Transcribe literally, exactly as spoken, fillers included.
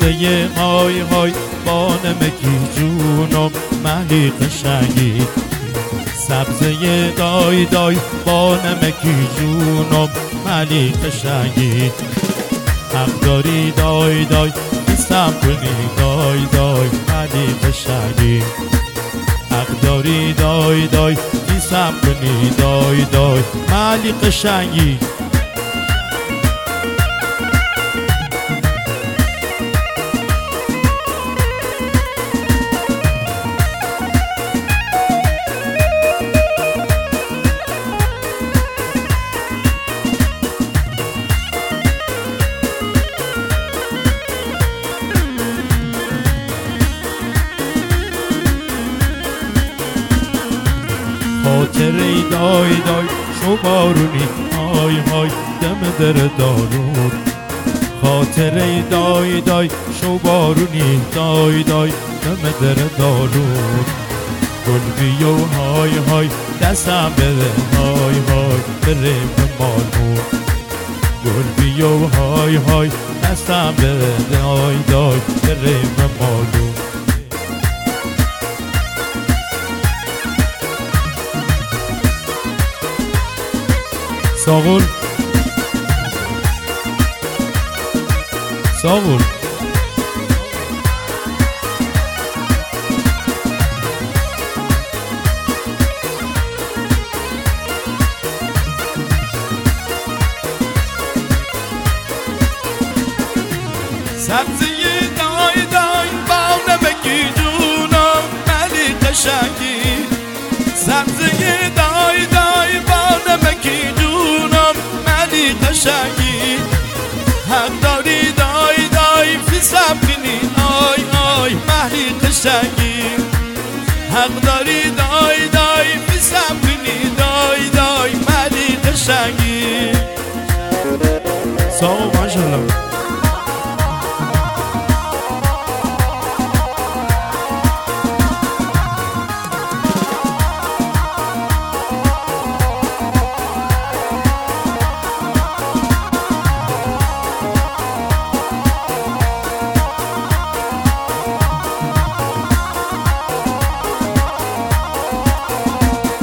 سبزه های های با نمکی جونم مهی قشنگی، سبزه دای دای با نمکی جونم مهی قشنگی، حق داری دای دای بیستم کنی دای دای مهی قشنگی، حق داری دای دای بیستم کنی دای دای مهی قشنگی. خاطره دای دای شو بارونی های های دم در دارون، خاطره دای دای شو بارونی دای دای دم در دارون، گل بیو های های دستم بده های های بریم مالون، گل بیو های های دستم بده دای دای بریم مالون. ساغول ساغول سبزی دای دای با نمکی جونم ملی قشنگی، سبزی دای دای با نمکی جونم ملی قشنگی، حق داری دای دای فی سبکنی آی آی ملی قشنگی، حق داری دای دای فی سبکنی دای دای ملی قشنگی. ساو ماشاءالله.